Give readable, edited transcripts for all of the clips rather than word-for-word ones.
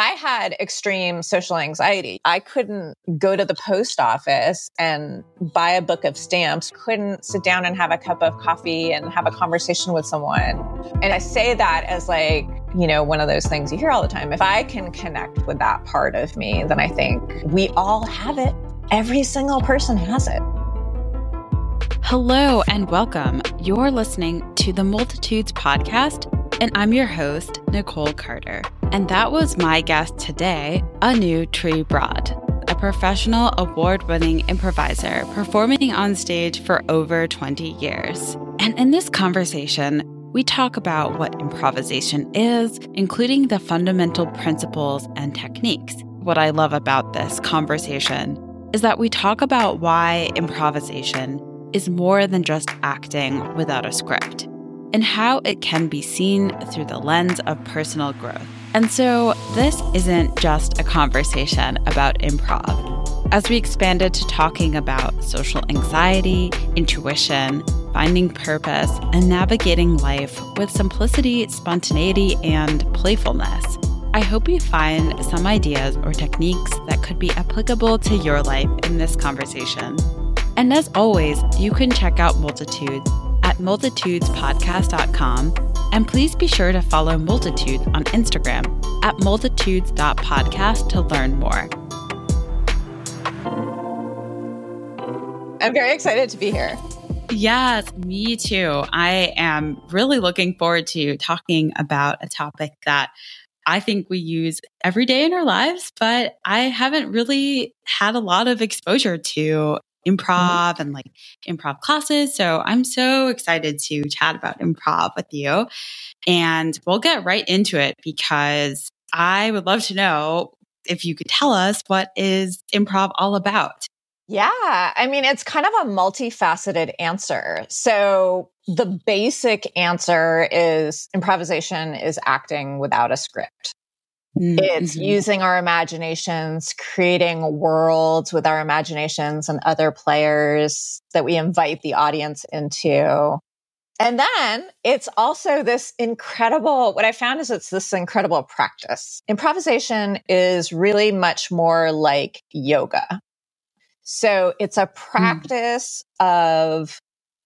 I had extreme social anxiety. I couldn't go to the post office and buy a book of stamps, couldn't sit down and have a cup of coffee and have a conversation with someone. And I say that as like, one of those things you hear all the time. If I can connect with that part of me, then I think we all have it. Every single person has it. Hello and welcome. You're listening to the Multitudes podcast, and I'm your host, Nicole Carter. And that was my guest today, Anu Tree-Broad, a professional award-winning improviser performing on stage for over 20 years. And in this conversation, we talk about what improvisation is, including the fundamental principles and techniques. What I love about this conversation is that we talk about why improvisation is more than just acting without a script, and how it can be seen through the lens of personal growth. And so this isn't just a conversation about improv. As we expanded to talking about social anxiety, intuition, finding purpose, and navigating life with simplicity, spontaneity, and playfulness, I hope you find some ideas or techniques that could be applicable to your life in this conversation. And as always, you can check out Multitudes at multitudespodcast.com. And please be sure to follow Multitudes on Instagram at multitudes.podcast to learn more. I'm very excited to be here. Yes, me too. I am really looking forward to talking about a topic that I think we use every day in our lives, but I haven't really had a lot of exposure to improv and like improv classes. So I'm so excited to chat about improv with you. And we'll get right into it because I would love to know if you could tell us, what is improv all about? Yeah, I mean, it's kind of a multifaceted answer. So the basic answer is improvisation is acting without a script. It's using our imaginations, creating worlds with our imaginations and other players that we invite the audience into. And then it's also this incredible, what I found is it's this incredible practice. Improvisation is really much more like yoga. So it's a practice of,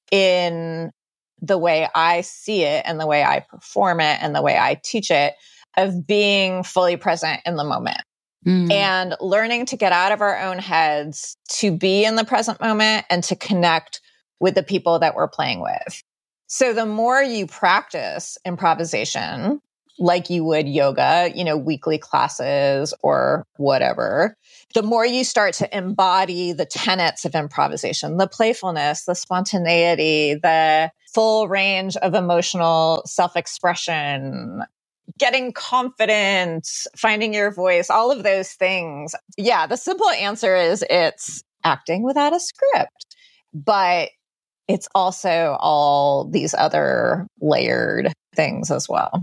in the way I see it and the way I perform it and the way I teach it, of being fully present in the moment and learning to get out of our own heads, to be in the present moment and to connect with the people that we're playing with. So the more you practice improvisation, like you would yoga, weekly classes or whatever, the more you start to embody the tenets of improvisation, the playfulness, the spontaneity, the full range of emotional self-expression, getting confident, finding your voice, all of those things. Yeah, the simple answer is it's acting without a script, but it's also all these other layered things as well.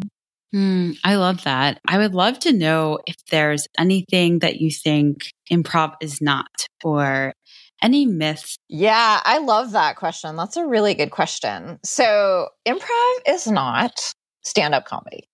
I love that. I would love to know if there's anything that you think improv is not, or any myths. Yeah, I love that question. That's a really good question. So improv is not stand-up comedy.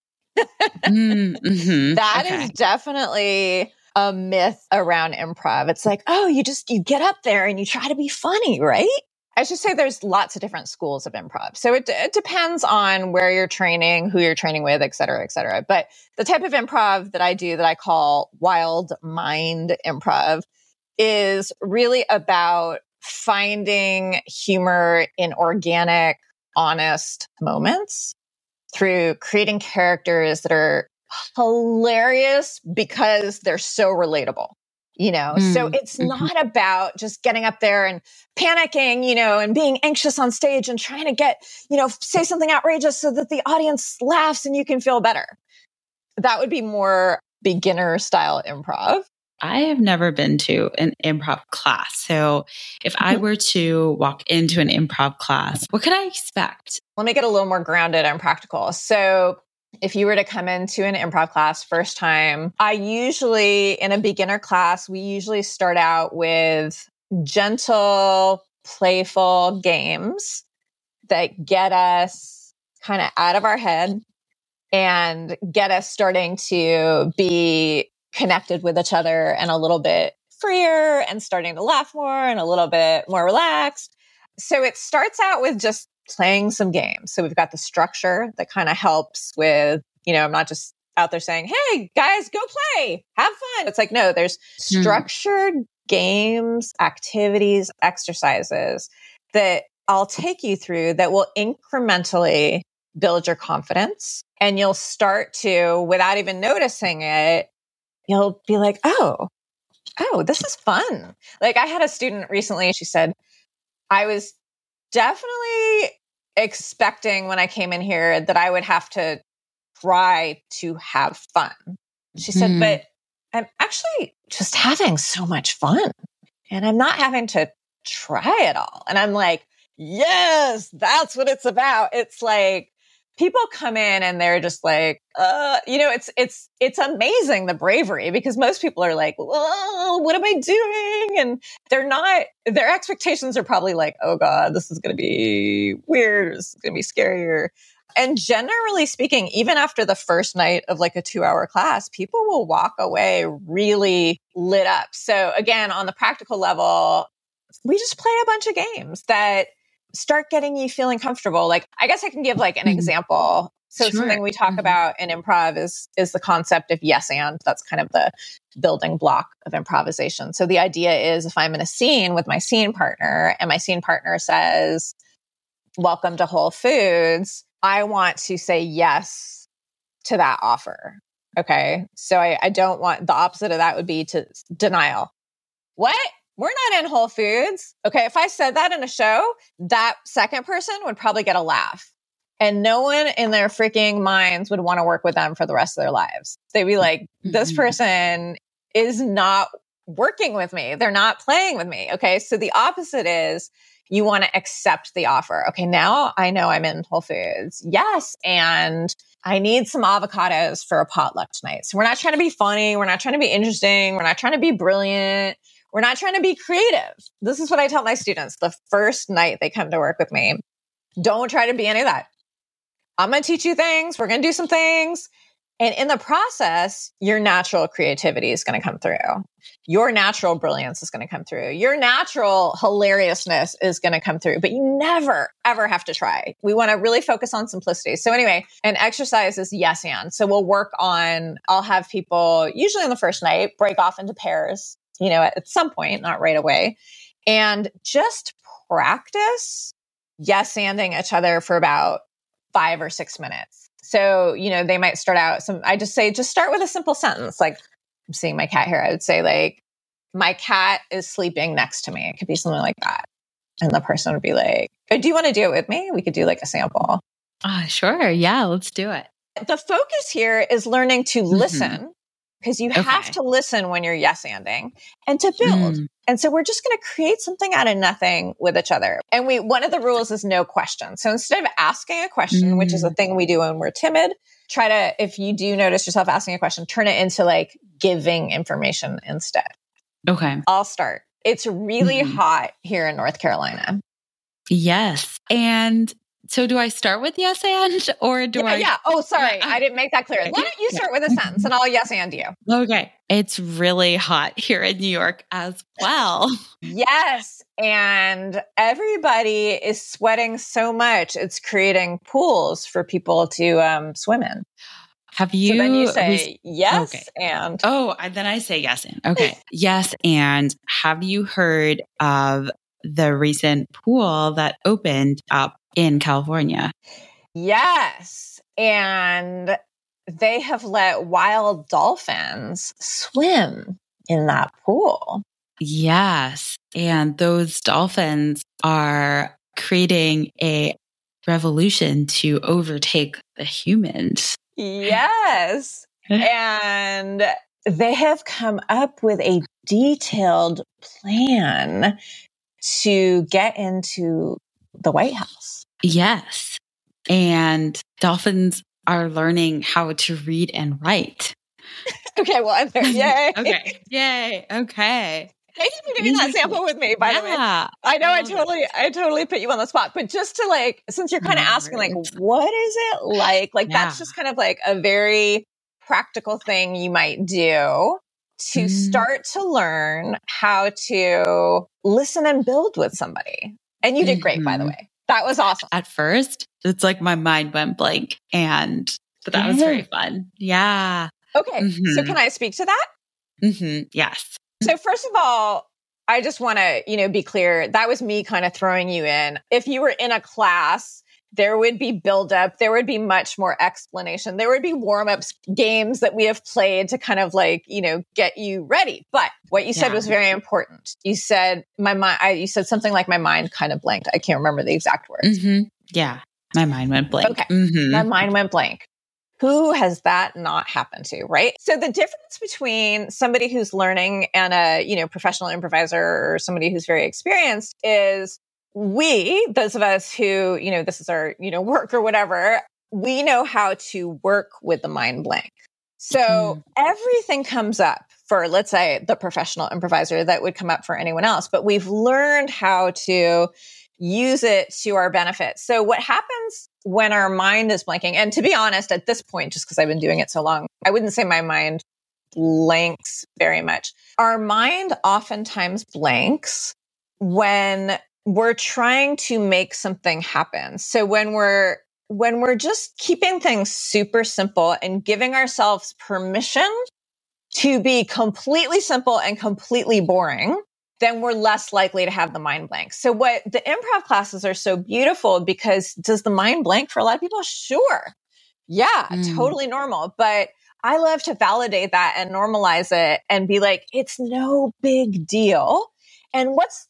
That is definitely a myth around improv. It's like, oh, you get up there and you try to be funny, right? I should say there's lots of different schools of improv. So it depends on where you're training, who you're training with, et cetera, et cetera. But the type of improv that I do that I call wild mind improv is really about finding humor in organic, honest moments through creating characters that are hilarious because they're so relatable. So it's not about just getting up there and panicking, and being anxious on stage and trying to get, say something outrageous so that the audience laughs and you can feel better. That would be more beginner style improv. I have never been to an improv class. So if I were to walk into an improv class, what could I expect? Let me get a little more grounded and practical. So if you were to come into an improv class first time, in a beginner class, we usually start out with gentle, playful games that get us kind of out of our head and get us starting to be connected with each other and a little bit freer and starting to laugh more and a little bit more relaxed. So it starts out with just playing some games. So we've got the structure that kind of helps with, I'm not just out there saying, hey, guys, go play, have fun. It's like, no, there's structured games, activities, exercises that I'll take you through that will incrementally build your confidence. And you'll start to, without even noticing it, you'll be like, oh, this is fun. Like I had a student recently, she said, I was definitely expecting when I came in here that I would have to try to have fun. She said, but I'm actually just having so much fun and I'm not having to try it all. And I'm like, yes, that's what it's about. It's like people come in and they're just like, it's amazing, the bravery, because most people are like, well, what am I doing? And their expectations are probably like, oh God, this is going to be weird. This is going to be scarier. And generally speaking, even after the first night of like a 2-hour class, people will walk away really lit up. So again, on the practical level, we just play a bunch of games that start getting you feeling comfortable. Like, I guess I can give like an example. So something we talk about in improv is the concept of yes and. That's kind of the building block of improvisation. So the idea is if I'm in a scene with my scene partner and my scene partner says, welcome to Whole Foods, I want to say yes to that offer. Okay. So I don't want, the opposite of that would be to denial. What? We're not in Whole Foods. Okay. If I said that in a show, that second person would probably get a laugh. And no one in their freaking minds would want to work with them for the rest of their lives. They'd be like, this person is not working with me. They're not playing with me. Okay. So the opposite is you want to accept the offer. Okay. Now I know I'm in Whole Foods. Yes. And I need some avocados for a potluck tonight. So we're not trying to be funny. We're not trying to be interesting. We're not trying to be brilliant. We're not trying to be creative. This is what I tell my students the first night they come to work with me. Don't try to be any of that. I'm going to teach you things. We're going to do some things. And in the process, your natural creativity is going to come through. Your natural brilliance is going to come through. Your natural hilariousness is going to come through. But you never, ever have to try. We want to really focus on simplicity. So anyway, an exercise is yes and. So we'll work on, I'll have people, usually on the first night, break off into pairs, at some point, not right away. And just practice yes anding each other for about 5 or 6 minutes. So, they might start out I just say, just start with a simple sentence. Like, I'm seeing my cat here. I would say like, my cat is sleeping next to me. It could be something like that. And the person would be like, oh, do you want to do it with me? We could do like a sample. Sure. Yeah, let's do it. The focus here is learning to listen, because you have to listen when you're yes-anding, and to build. And so we're just going to create something out of nothing with each other. And one of the rules is no question. So instead of asking a question, which is a thing we do when we're timid, try to, if you do notice yourself asking a question, turn it into like giving information instead. Okay. I'll start. It's really hot here in North Carolina. Yes. And so do I start with yes and, or do I? Yeah. Oh, sorry. I didn't make that clear. Why don't you start with a sentence and I'll yes and you? Okay. It's really hot here in New York as well. Yes. And everybody is sweating so much. It's creating pools for people to swim in. Have you? So then you say yes and. Oh, then I say yes and. Okay. Yes and. Have you heard of the recent pool that opened up in California? Yes. And they have let wild dolphins swim in that pool. Yes. And those dolphins are creating a revolution to overtake the humans. Yes. And they have come up with a detailed plan to get into the White House. Yes. And dolphins are learning how to read and write. Okay, well, I'm there. Yay. Okay. Yay. Okay. Thank you for doing that sample with me, by the way. I know I totally put you on the spot, but just to like, since you're kind of asking like, what is it like? Like that's just kind of like a very practical thing you might do. to start to learn how to listen and build with somebody. And you did great, by the way. That was awesome. At first, it's like my mind went blank, but that was very fun. Yeah. Okay. So can I speak to that? Yes. So first of all, I just want to, be clear. That was me kind of throwing you in. If you were in a class, there would be buildup. There would be much more explanation. There would be warm-ups, games that we have played to kind of get you ready. But what you said was very important. You said you said something like my mind kind of blanked. I can't remember the exact words. Yeah. My mind went blank. Okay. My mind went blank. Who has that not happened to, right? So the difference between somebody who's learning and a, professional improviser or somebody who's very experienced is those of us who, this is our, work or whatever, we know how to work with the mind blank. So everything comes up for, let's say, the professional improviser that would come up for anyone else, but we've learned how to use it to our benefit. So what happens when our mind is blanking, and to be honest, at this point, just because I've been doing it so long, I wouldn't say my mind blanks very much. Our mind oftentimes blanks when we're trying to make something happen. So when we're just keeping things super simple and giving ourselves permission to be completely simple and completely boring, then we're less likely to have the mind blank. So what the improv classes are so beautiful, because does the mind blank for a lot of people? Sure. Yeah, totally normal. But I love to validate that and normalize it and be like, it's no big deal. And what's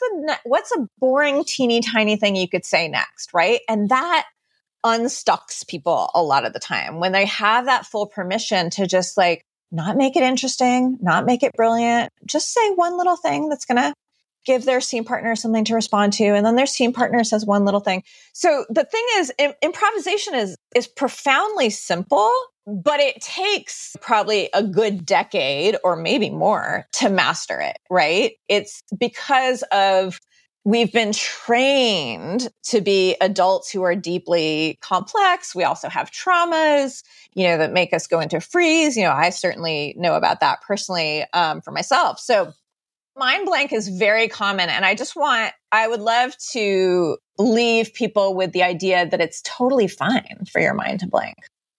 a boring, teeny tiny thing you could say next, right? And that unstucks people a lot of the time when they have that full permission to just not make it interesting, not make it brilliant, just say one little thing that's going to give their scene partner something to respond to. And then their scene partner says one little thing. So the thing is, improvisation is profoundly simple, but it takes probably a good decade or maybe more to master it, right? It's because we've been trained to be adults who are deeply complex. We also have traumas, that make us go into freeze. I certainly know about that personally for myself. So mind blank is very common. And I would love to leave people with the idea that it's totally fine for your mind to blank.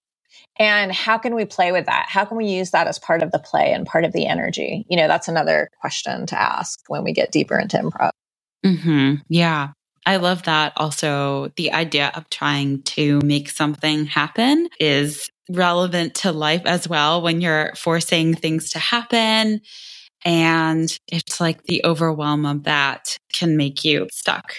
And how can we play with that? How can we use that as part of the play and part of the energy? That's another question to ask when we get deeper into improv. Yeah. I love that. Also, the idea of trying to make something happen is relevant to life as well when you're forcing things to happen. And it's like the overwhelm of that can make you stuck.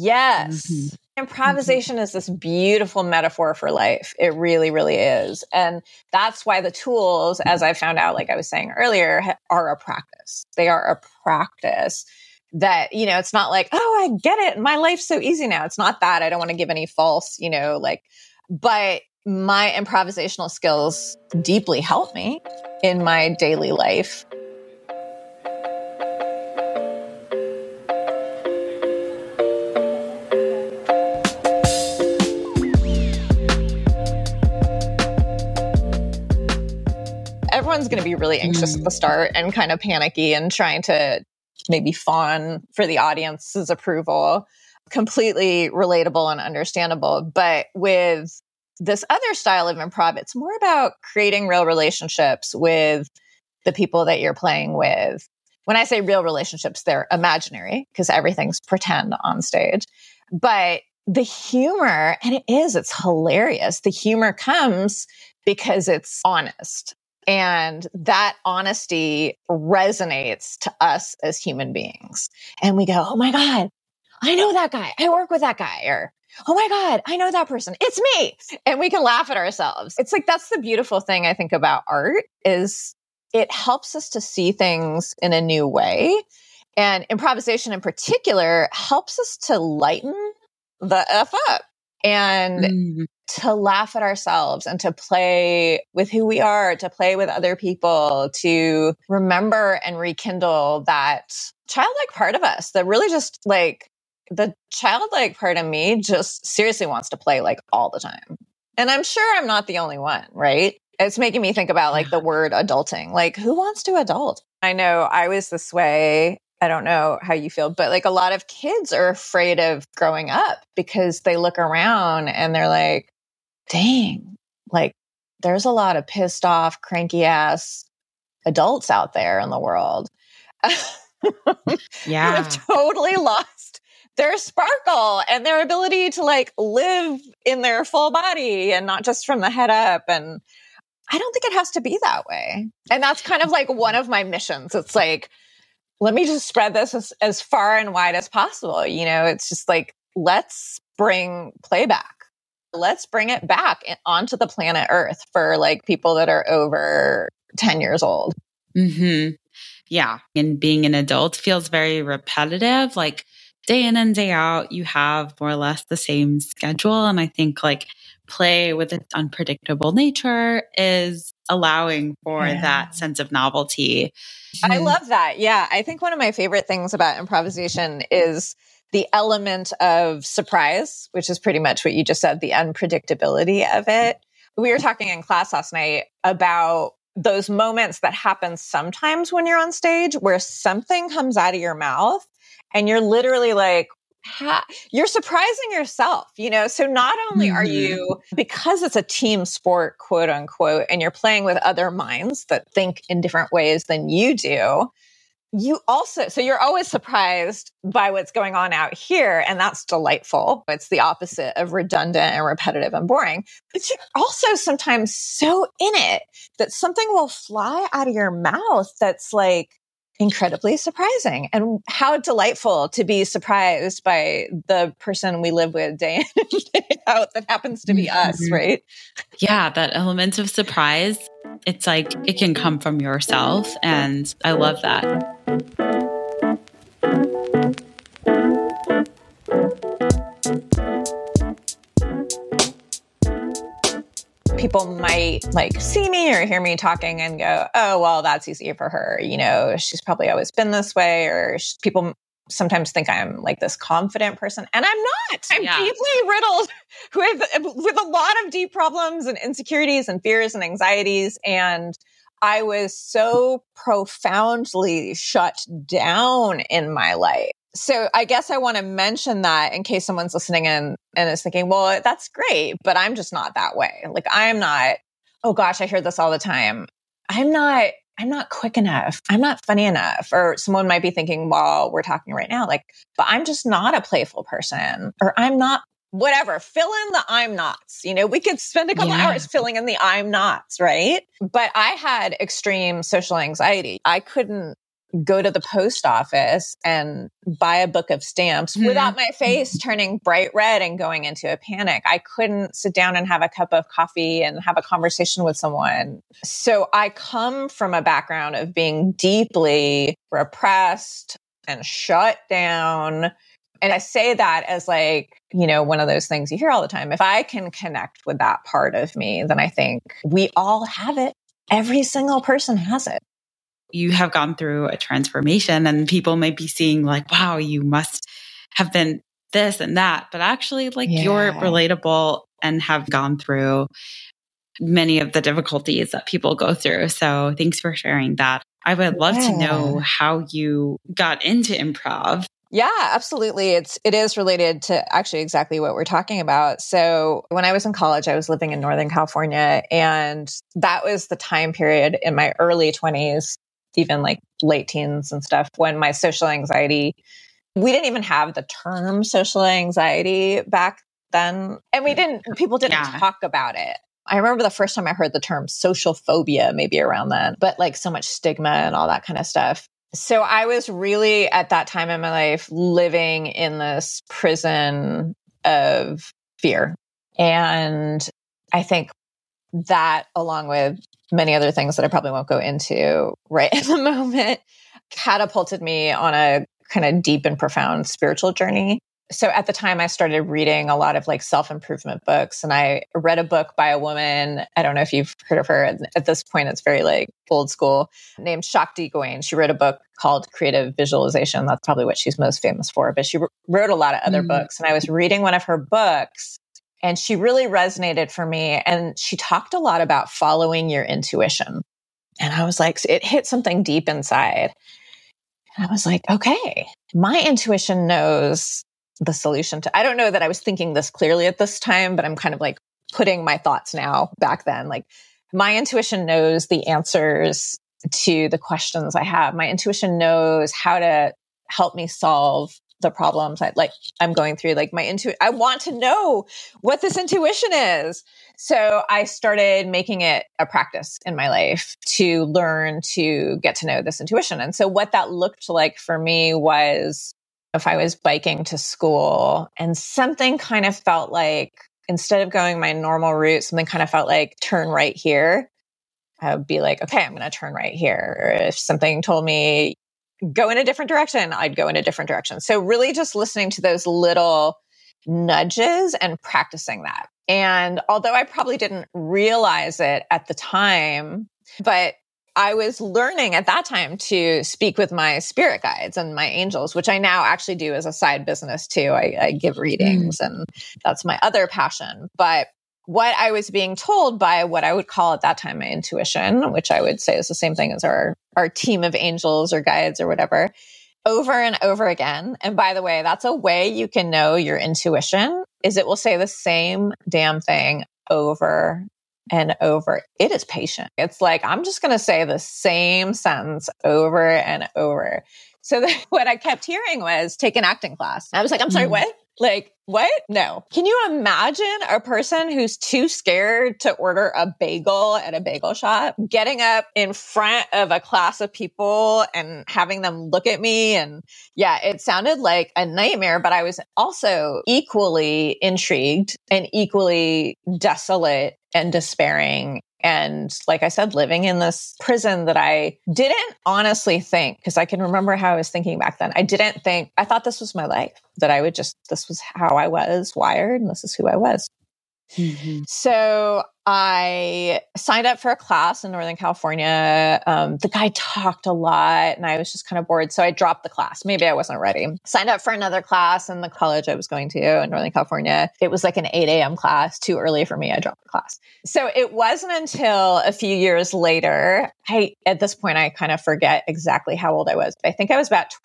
Yes. Improvisation is this beautiful metaphor for life. It really, really is. And that's why the tools, as I found out, like I was saying earlier, are a practice. They are a practice that, it's not like, oh, I get it. My life's so easy now. It's not that. I don't want to give any false, but my improvisational skills deeply help me in my daily life. Everyone's going to be really anxious at the start and kind of panicky and trying to maybe fawn for the audience's approval. Completely relatable and understandable. But with this other style of improv, it's more about creating real relationships with the people that you're playing with. When I say real relationships, they're imaginary because everything's pretend on stage. But the humor, and it's hilarious. The humor comes because it's honest. And that honesty resonates to us as human beings. And we go, oh my God, I know that guy. I work with that guy. Or, oh my God, I know that person. It's me. And we can laugh at ourselves. It's like, that's the beautiful thing I think about art is it helps us to see things in a new way. And improvisation in particular helps us to lighten the F up and to laugh at ourselves and to play with who we are, to play with other people, to remember and rekindle that childlike part of us that really just the childlike part of me just seriously wants to play all the time. And I'm sure I'm not the only one, right? It's making me think about like the word adulting. Like, who wants to adult? I know I was this way. I don't know how you feel, but like a lot of kids are afraid of growing up because they look around and they're like, dang, like there's a lot of pissed off, cranky ass adults out there in the world. Yeah. Have totally lost their sparkle and their ability to like live in their full body and not just from the head up. And I don't think it has to be that way. And that's kind of like one of my missions. It's like, let me just spread this as far and wide as possible. You know, it's just like, let's bring play back. Let's bring it back onto the planet Earth for like people that are over 10 years old. Mm-hmm. Yeah. And being an adult feels very repetitive, like day in and day out, you have more or less the same schedule. And I think like play with its unpredictable nature is allowing for that sense of novelty. I love that. Yeah. I think one of my favorite things about improvisation is the element of surprise, which is pretty much what you just said, the unpredictability of it. We were talking in class last night about those moments that happen sometimes when you're on stage where something comes out of your mouth and you're literally like, you're surprising yourself, you know? So not only are you, because it's a team sport, quote unquote, and you're playing with other minds that think in different ways than you do, you also, so you're always surprised by what's going on out here. And that's delightful. It's the opposite of redundant and repetitive and boring. But you're also sometimes so in it that something will fly out of your mouth that's like incredibly surprising. And how delightful to be surprised by the person we live with day in and day out that happens to be us, right? Yeah, that element of surprise, it's like it can come from yourself. And I love that. People might like see me or hear me talking and go, oh, well, that's easy for her. You know, she's probably always been this way. Or people sometimes think I'm like this confident person. And I'm not. I'm deeply riddled with a lot of deep problems and insecurities and fears and anxieties. And I was so profoundly shut down in my life. So I guess I want to mention that in case someone's listening in and is thinking, well, that's great, but I'm just not that way. Like I'm not, oh gosh, I hear this all the time. I'm not quick enough. I'm not funny enough. Or someone might be thinking while we're talking right now, like, but I'm just not a playful person, or I'm not whatever, fill in the I'm nots. You know, we could spend a couple hours filling in the I'm nots, right? But I had extreme social anxiety. I couldn't go to the post office and buy a book of stamps without my face turning bright red and going into a panic. I couldn't sit down and have a cup of coffee and have a conversation with someone. So I come from a background of being deeply repressed and shut down. And I say that as like, you know, one of those things you hear all the time. If I can connect with that part of me, then I think we all have it. Every single person has it. You have gone through a transformation and people might be seeing like, wow, you must have been this and that. But actually, like you're relatable and have gone through many of the difficulties that people go through. So thanks for sharing that. I would love to know how you got into improv. Yeah, absolutely. It is related to actually exactly what we're talking about. So when I was in college, I was living in Northern California, and that was the time period in my early 20s, even like late teens and stuff, when my social anxiety, we didn't even have the term social anxiety back then. And people didn't talk about it. I remember the first time I heard the term social phobia, maybe around then, but like so much stigma and all that kind of stuff. So I was really at that time in my life living in this prison of fear. And I think that, along with many other things that I probably won't go into right at the moment, catapulted me on a kind of deep and profound spiritual journey. So at the time, I started reading a lot of like self-improvement books, and I read a book by a woman. I don't know if you've heard of her. At this point, it's very like old school, named Shakti Gawain. She wrote a book called Creative Visualization. That's probably what she's most famous for, but she wrote a lot of other books. And I was reading one of her books, And she really resonated for me. And she talked a lot about following your intuition. And I was like, it hit something deep inside. And I was like, okay, my intuition knows the solution to, I don't know that I was thinking this clearly at this time, but I'm kind of like putting my thoughts now back then. Like my intuition knows the answers to the questions I have. My intuition knows how to help me solve the problems I'm going through. Like I want to know what this intuition is. So I started making it a practice in my life to learn to get to know this intuition. And so what that looked like for me was if I was biking to school and something kind of felt like, instead of going my normal route, something kind of felt like turn right here. I would be like, okay, I'm going to turn right here. Or if something told me go in a different direction, I'd go in a different direction. So really just listening to those little nudges and practicing that. And although I probably didn't realize it at the time, but I was learning at that time to speak with my spirit guides and my angels, which I now actually do as a side business too. I give readings and that's my other passion. But what I was being told by what I would call at that time my intuition, which I would say is the same thing as our team of angels or guides or whatever, over and over again. And by the way, that's a way you can know your intuition, is it will say the same damn thing over and over. It is patient. It's like, I'm just going to say the same sentence over and over. So what I kept hearing was take an acting class. I was like, I'm sorry, what? Like, what? No. Can you imagine a person who's too scared to order a bagel at a bagel shop, getting up in front of a class of people and having them look at me? And yeah, it sounded like a nightmare, but I was also equally intrigued and equally desolate and despairing. And like I said, living in this prison that I didn't honestly think, because I can remember how I was thinking back then. I thought this was my life, that this was how I was wired and this is who I was. Mm-hmm. So I signed up for a class in Northern California. The guy talked a lot and I was just kind of bored. So I dropped the class. Maybe I wasn't ready. Signed up for another class in the college I was going to in Northern California. It was like an 8 a.m. class, too early for me. I dropped the class. So it wasn't until a few years later, at this point, I kind of forget exactly how old I was. I think I was about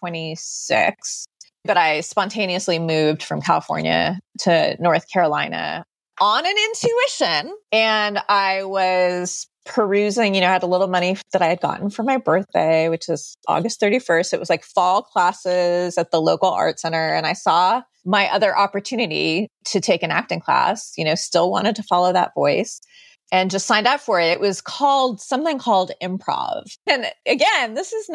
26, but I spontaneously moved from California to North Carolina on an intuition. And I was perusing, I had a little money that I had gotten for my birthday, which is August 31st. It was like fall classes at the local art center. And I saw my other opportunity to take an acting class, still wanted to follow that voice and just signed up for it. It was something called improv. And again, this is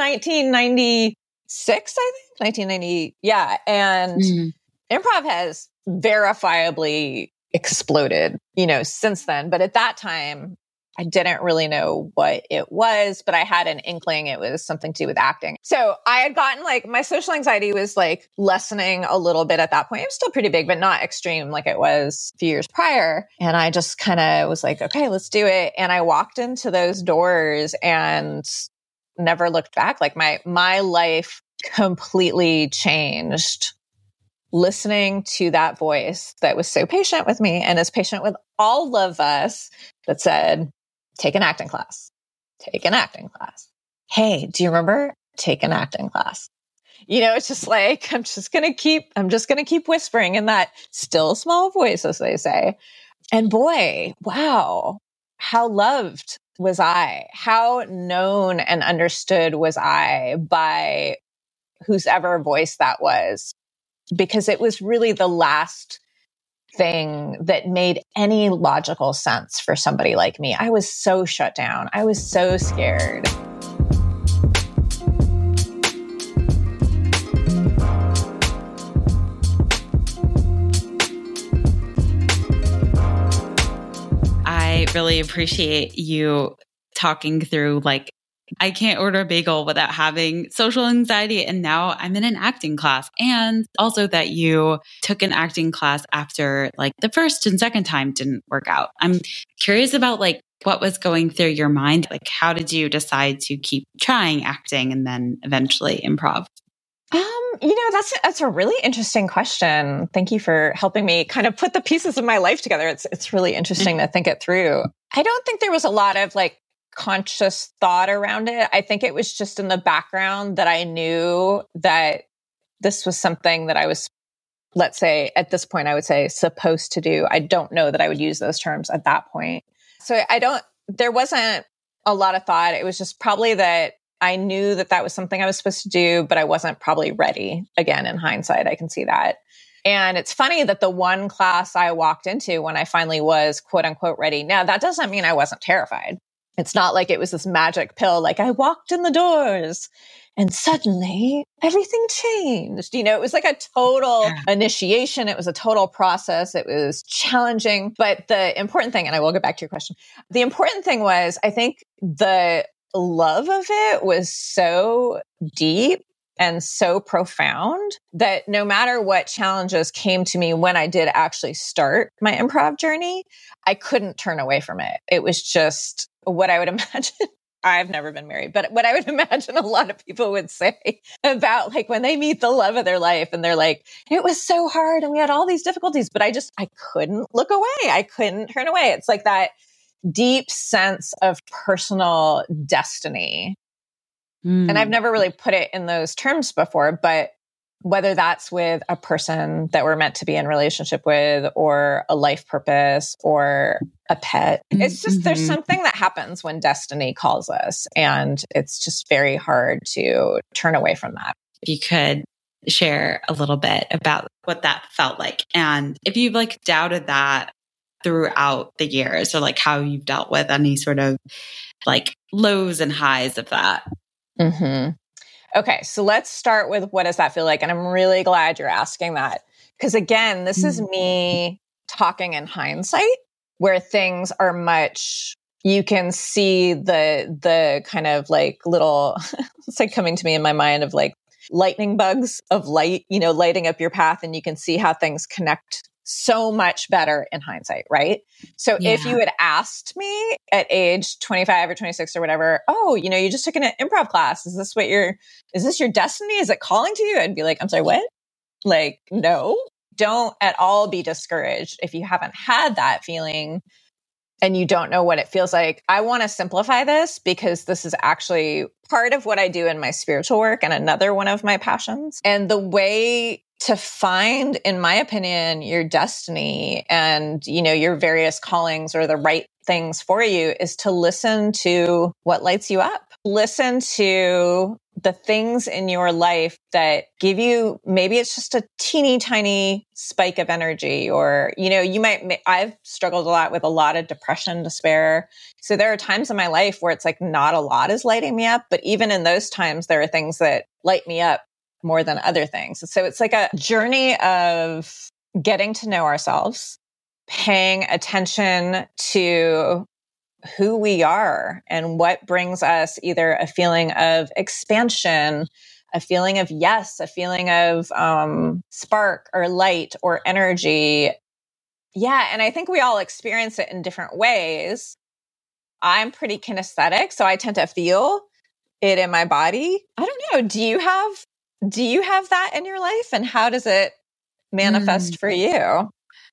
1996, I think, 1990. Yeah. And improv has verifiably exploded, since then. But at that time, I didn't really know what it was, but I had an inkling it was something to do with acting. So I had gotten my social anxiety was lessening a little bit at that point. It was still pretty big, but not extreme like it was a few years prior. And I just kind of was like, okay, let's do it. And I walked into those doors and never looked back. My life completely changed listening to that voice that was so patient with me and is patient with all of us that said, take an acting class, take an acting class. Hey, do you remember? Take an acting class. It's just like, I'm just going to keep whispering in that still small voice, as they say. And boy, wow, how loved was I? How known and understood was I by whosever voice that was? Because it was really the last thing that made any logical sense for somebody like me. I was so shut down. I was so scared. I really appreciate you talking through I can't order a bagel without having social anxiety. And now I'm in an acting class. And also that you took an acting class after the first and second time didn't work out. I'm curious about what was going through your mind. How did you decide to keep trying acting and then eventually improv? That's a really interesting question. Thank you for helping me kind of put the pieces of my life together. It's really interesting to think it through. I don't think there was a lot of like conscious thought around it. I think it was just in the background that I knew that this was something that I was, let's say at this point, I would say supposed to do. I don't know that I would use those terms at that point. So there wasn't a lot of thought. It was just probably that I knew that was something I was supposed to do, but I wasn't probably ready. Again, in hindsight, I can see that. And it's funny that the one class I walked into when I finally was quote unquote ready. Now, that doesn't mean I wasn't terrified. It's not like it was this magic pill. Like I walked in the doors and suddenly everything changed. It was like a total initiation. It was a total process. It was challenging. But the important thing, and I will get back to your question. The important thing was, I think the love of it was so deep and so profound that no matter what challenges came to me when I did actually start my improv journey, I couldn't turn away from it. It was just what I would imagine. I've never been married, but what I would imagine a lot of people would say about like when they meet the love of their life and they're like, it was so hard and we had all these difficulties, but I couldn't look away. I couldn't turn away. It's like that deep sense of personal destiny. And I've never really put it in those terms before, but whether that's with a person that we're meant to be in relationship with or a life purpose or a pet, it's just, there's something that happens when destiny calls us and it's just very hard to turn away from that. If you could share a little bit about what that felt like. And if you've like doubted that throughout the years or like how you've dealt with any sort of like lows and highs of that. Mm-hmm. Okay, so let's start with what does that feel like? And I'm really glad you're asking that. Because again, this is me talking in hindsight, where things are much, you can see the kind of like little, it's like coming to me in my mind of like lightning bugs of light, lighting up your path, and you can see how things connect so much better in hindsight, right? So if you had asked me at age 25 or 26 or whatever, oh, you just took an improv class. Is this your destiny? Is it calling to you? I'd be like, I'm sorry, what? Like, no, don't at all be discouraged if you haven't had that feeling and you don't know what it feels like. I want to simplify this because this is actually part of what I do in my spiritual work and another one of my passions. And the way to find, in my opinion, your destiny and, your various callings or the right things for you is to listen to what lights you up. Listen to the things in your life that give you, maybe it's just a teeny tiny spike of energy or, I've struggled a lot with a lot of depression, despair. So there are times in my life where it's like not a lot is lighting me up, but even in those times, there are things that light me up more than other things. So it's like a journey of getting to know ourselves, paying attention to who we are and what brings us either a feeling of expansion, a feeling of yes, a feeling of spark or light or energy. Yeah. And I think we all experience it in different ways. I'm pretty kinesthetic, so I tend to feel it in my body. I don't know. Do you have that in your life, and how does it manifest for you?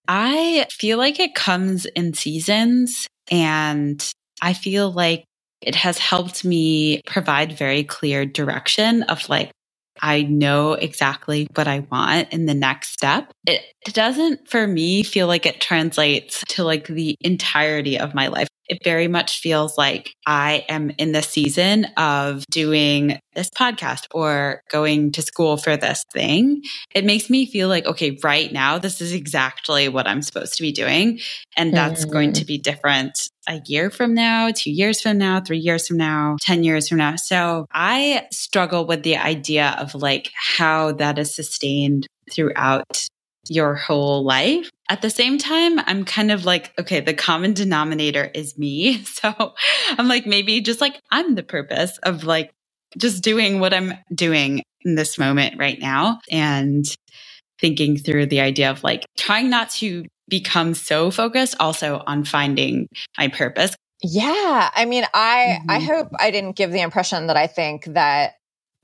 I feel like it comes in seasons, and I feel like it has helped me provide very clear direction of like, I know exactly what I want in the next step. It doesn't, for me, feel like it translates to like the entirety of my life. It very much feels like I am in the season of doing this podcast or going to school for this thing. It makes me feel like, okay, right now, this is exactly what I'm supposed to be doing. And that's going to be different a year from now, 2 years from now, 3 years from now, 10 years from now. So I struggle with the idea of like how that is sustained throughout your whole life. At the same time, I'm kind of like, okay, the common denominator is me. So I'm like, maybe just like I'm the purpose of like just doing what I'm doing in this moment right now, and thinking through the idea of like trying not to become so focused also on finding my purpose. Yeah. I mean, I hope I didn't give the impression that I think that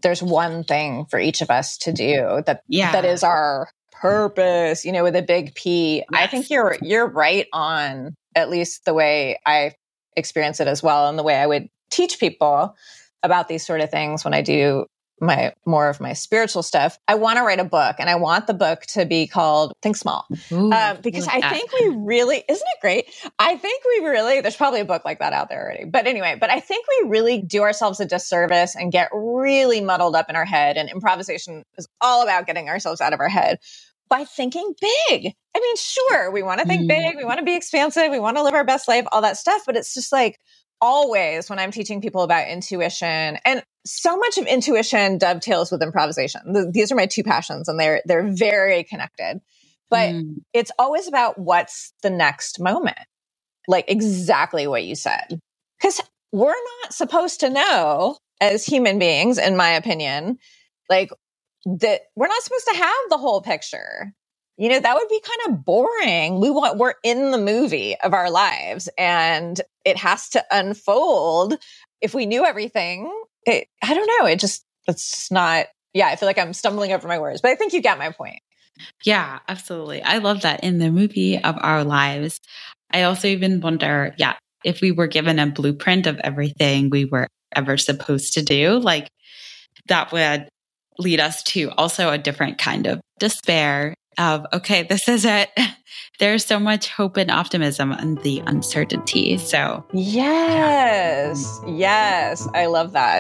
there's one thing for each of us to do that is our purpose, with a big P. Yes. I think you're right on, at least the way I experience it as well, and the way I would teach people about these sort of things when I do more of my spiritual stuff. I want to write a book, and I want the book to be called Think Small. Ooh, because I think we really, isn't it great? I think we really, there's probably a book like that out there already. But anyway, I think we really do ourselves a disservice and get really muddled up in our head. And improvisation is all about getting ourselves out of our head by thinking big. I mean, sure, we want to think big. We want to be expansive. We want to live our best life, all that stuff. But it's just like, always when I'm teaching people about intuition, and so much of intuition dovetails with improvisation. These are my two passions, and they're very connected. But it's always about what's the next moment, like exactly what you said. Because we're not supposed to know as human beings, in my opinion, like that we're not supposed to have the whole picture. That would be kind of boring. We're in the movie of our lives, and it has to unfold. If we knew everything, I don't know. It's just not, I feel like I'm stumbling over my words, but I think you get my point. Yeah, absolutely. I love that, in the movie of our lives. I also even wonder, if we were given a blueprint of everything we were ever supposed to do, like that would lead us to also a different kind of despair of, okay, this is it. There's so much hope and optimism in the uncertainty. So yes, I love that.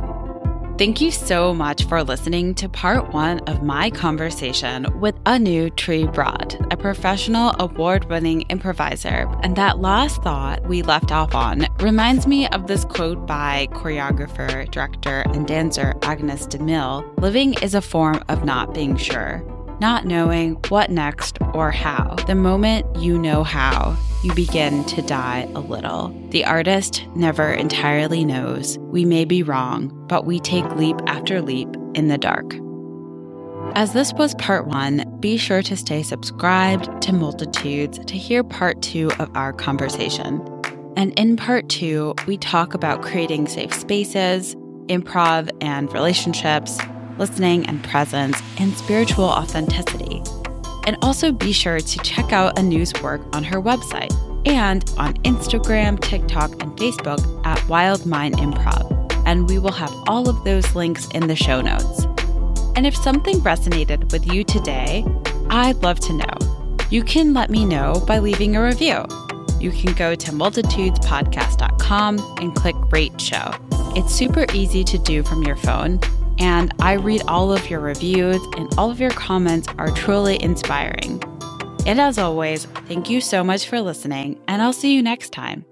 Thank you so much for listening to part 1 of my conversation with Anu Tree-Broad, a professional award-winning improviser. And that last thought we left off on reminds me of this quote by choreographer, director, and dancer Agnes de Mille: "Living is a form of not being sure. Not knowing what next or how. The moment you know how, you begin to die a little. The artist never entirely knows. We may be wrong, but we take leap after leap in the dark." As this was part 1, be sure to stay subscribed to Multitudes to hear part 2 of our conversation. And in part 2, we talk about creating safe spaces, improv and relationships, listening and presence, and spiritual authenticity. And also be sure to check out Anu's work on her website and on Instagram, TikTok, and Facebook at Wild Mind Improv. And we will have all of those links in the show notes. And if something resonated with you today, I'd love to know. You can let me know by leaving a review. You can go to multitudespodcast.com and click Rate Show. It's super easy to do from your phone, and I read all of your reviews, and all of your comments are truly inspiring. And as always, thank you so much for listening, and I'll see you next time.